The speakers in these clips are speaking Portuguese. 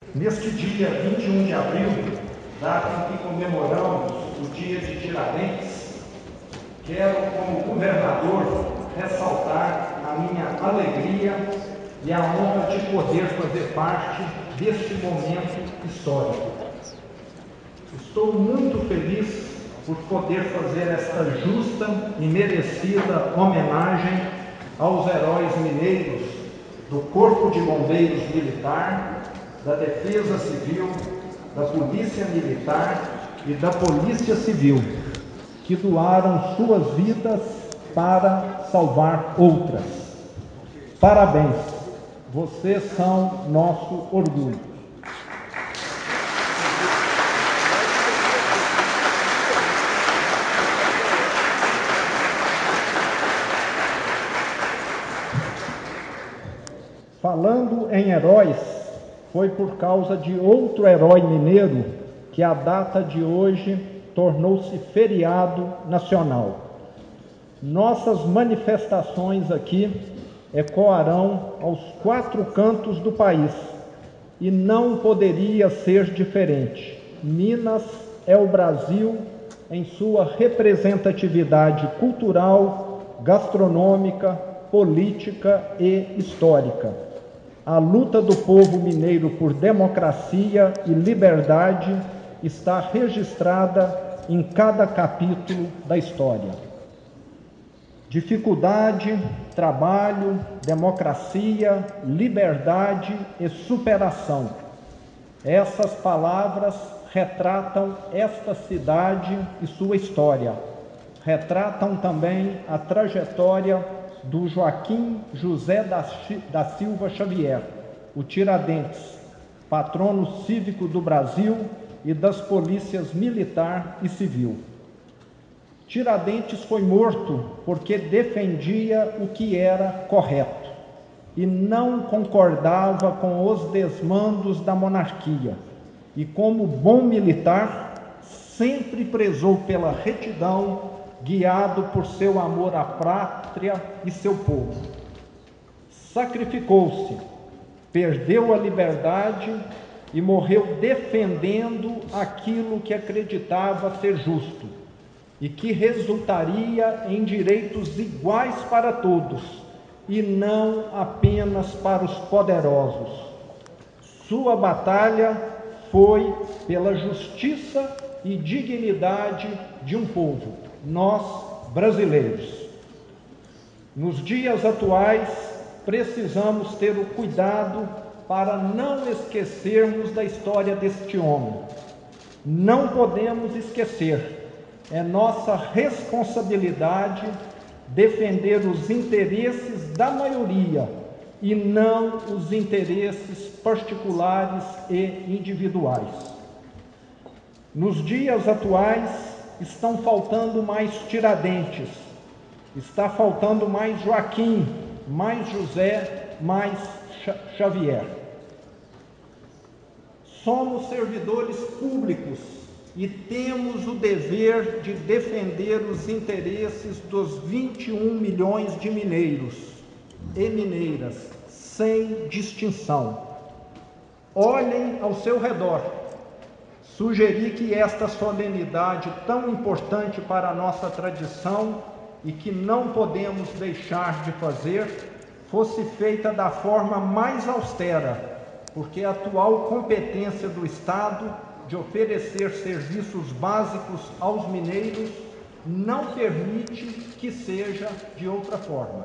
Neste dia 21 de abril, data em que comemoramos o dia de Tiradentes, quero, como governador, ressaltar a minha alegria e a honra de poder fazer parte deste momento histórico. Estou muito feliz por poder fazer esta justa e merecida homenagem aos heróis mineiros do Corpo de Bombeiros Militar, da Defesa Civil, da Polícia Militar e da Polícia Civil, que doaram suas vidas para salvar outras. Parabéns, vocês são nosso orgulho. Falando em heróis, foi por causa de outro herói mineiro que a data de hoje tornou-se feriado nacional. Nossas manifestações aqui ecoarão aos 4 cantos do país e não poderia ser diferente. Minas é o Brasil em sua representatividade cultural, gastronômica, política e histórica. A luta do povo mineiro por democracia e liberdade está registrada em cada capítulo da história. Dificuldade, trabalho, democracia, liberdade e superação. Essas palavras retratam esta cidade e sua história. Retratam também a trajetória do Joaquim José da Silva Xavier, o Tiradentes, patrono cívico do Brasil e das polícias militar e civil. Tiradentes foi morto porque defendia o que era correto e não concordava com os desmandos da monarquia, e como bom militar sempre prezou pela retidão, guiado por seu amor à pátria e seu povo. Sacrificou-se, perdeu a liberdade e morreu defendendo aquilo que acreditava ser justo e que resultaria em direitos iguais para todos e não apenas para os poderosos. Sua batalha foi pela justiça e dignidade de um povo, nós, brasileiros. Nos dias atuais, precisamos ter o cuidado para não esquecermos da história deste homem. Não podemos esquecer. É nossa responsabilidade defender os interesses da maioria e não os interesses particulares e individuais. Nos dias atuais, estão faltando mais Tiradentes, está faltando mais Joaquim, mais José, mais Xavier. Somos servidores públicos e temos o dever de defender os interesses dos 21 milhões de mineiros e mineiras, sem distinção. Olhem ao seu redor. Sugeri que esta solenidade tão importante para a nossa tradição e que não podemos deixar de fazer, fosse feita da forma mais austera, porque a atual competência do Estado de oferecer serviços básicos aos mineiros não permite que seja de outra forma.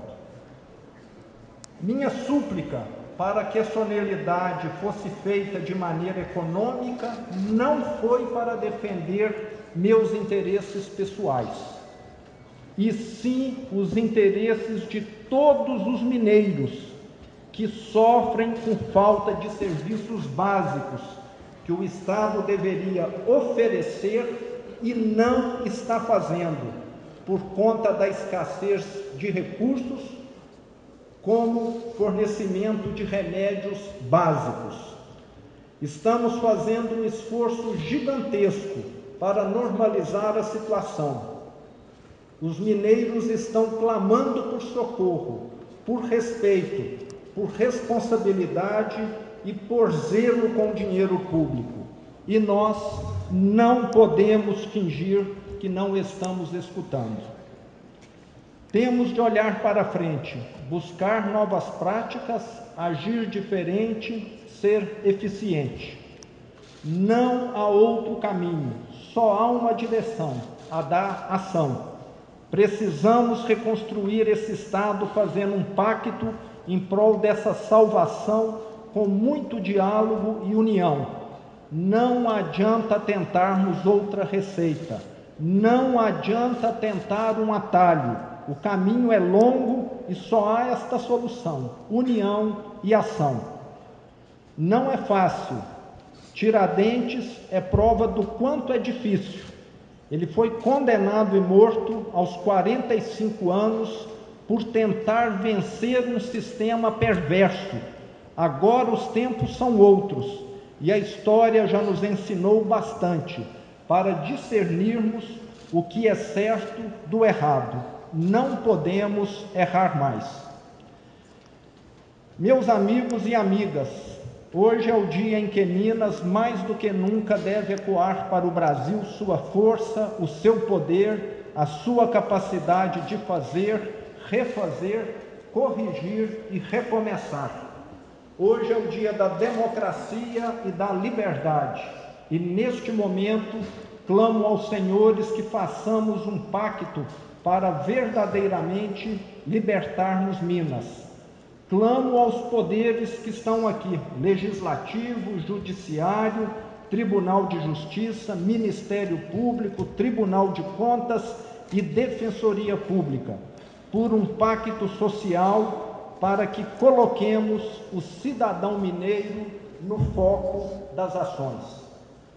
Minha súplica para que a solenidade fosse feita de maneira econômica não foi para defender meus interesses pessoais, e sim os interesses de todos os mineiros que sofrem com falta de serviços básicos que o Estado deveria oferecer e não está fazendo, por conta da escassez de recursos, como fornecimento de remédios básicos. Estamos fazendo um esforço gigantesco para normalizar a situação. Os mineiros estão clamando por socorro, por respeito, por responsabilidade e por zelo com o dinheiro público. E nós não podemos fingir que não estamos escutando. Temos de olhar para frente, buscar novas práticas, agir diferente, ser eficiente. Não há outro caminho, só há uma direção, a da ação. Precisamos reconstruir esse Estado fazendo um pacto em prol dessa salvação com muito diálogo e união. Não adianta tentarmos outra receita, não adianta tentar um atalho. O caminho é longo e só há esta solução: união e ação. Não é fácil. Tiradentes é prova do quanto é difícil. Ele foi condenado e morto aos 45 anos por tentar vencer um sistema perverso. Agora os tempos são outros e a história já nos ensinou bastante para discernirmos o que é certo do errado. Não podemos errar mais. Meus amigos e amigas, hoje é o dia em que Minas, mais do que nunca, deve ecoar para o Brasil sua força, o seu poder, a sua capacidade de fazer, refazer, corrigir e recomeçar. Hoje é o dia da democracia e da liberdade, e neste momento clamo aos senhores que façamos um pacto para verdadeiramente libertarmos Minas. Clamo aos poderes que estão aqui: Legislativo, Judiciário, Tribunal de Justiça, Ministério Público, Tribunal de Contas e Defensoria Pública, por um pacto social para que coloquemos o cidadão mineiro no foco das ações.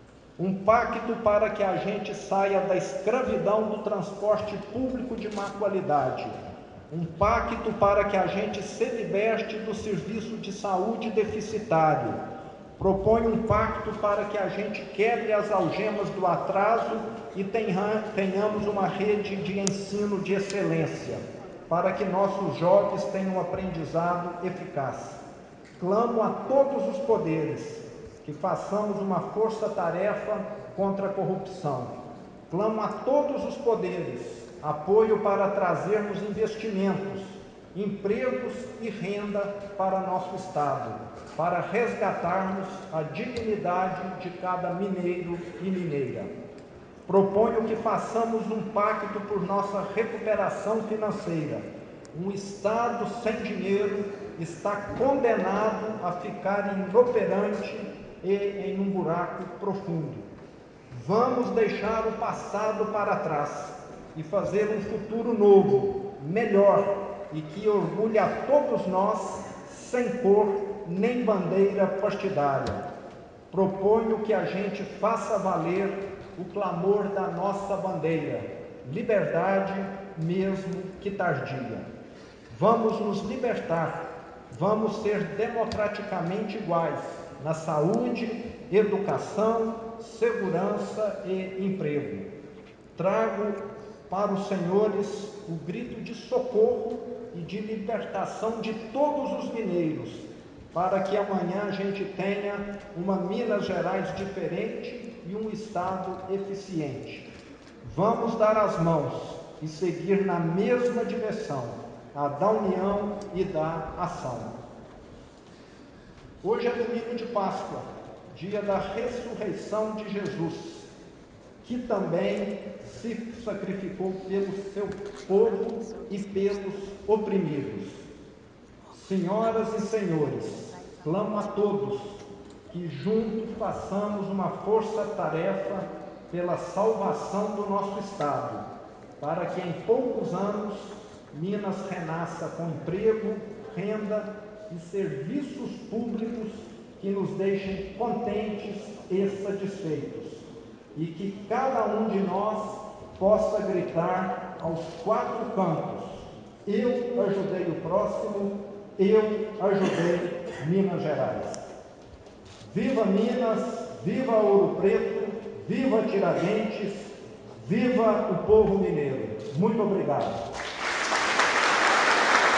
Um pacto para que a gente saia da escravidão do transporte público de má qualidade. Um pacto para que a gente se liberte do serviço de saúde deficitário. Proponho um pacto para que a gente quebre as algemas do atraso e tenhamos uma rede de ensino de excelência, para que nossos jovens tenham um aprendizado eficaz. Clamo a todos os poderes que façamos uma força-tarefa contra a corrupção. Clamo a todos os poderes apoio para trazermos investimentos, empregos e renda para nosso Estado, para resgatarmos a dignidade de cada mineiro e mineira. Proponho que façamos um pacto por nossa recuperação financeira. Um Estado sem dinheiro está condenado a ficar inoperante e em um buraco profundo. Vamos deixar o passado para trás e fazer um futuro novo, melhor e que orgulhe a todos nós, sem cor nem bandeira partidária. Proponho que a gente faça valer o clamor da nossa bandeira: liberdade, mesmo que tardia. Vamos nos libertar, vamos ser democraticamente iguais na saúde, educação, segurança e emprego. Trago para os senhores o grito de socorro e de libertação de todos os mineiros, para que amanhã a gente tenha uma Minas Gerais diferente e um Estado eficiente. Vamos dar as mãos e seguir na mesma direção, a da união e da ação. Hoje é domingo de Páscoa, dia da ressurreição de Jesus, que também se sacrificou pelo seu povo e pelos oprimidos. Senhoras e senhores, clamo a todos que juntos façamos uma força-tarefa pela salvação do nosso Estado, para que em poucos anos Minas renasça com emprego, renda e serviços públicos que nos deixem contentes e satisfeitos, e que cada um de nós possa gritar aos quatro cantos: eu ajudei o próximo, eu ajudei Minas Gerais. Viva Minas, viva Ouro Preto, viva Tiradentes, viva o povo mineiro. Muito obrigado.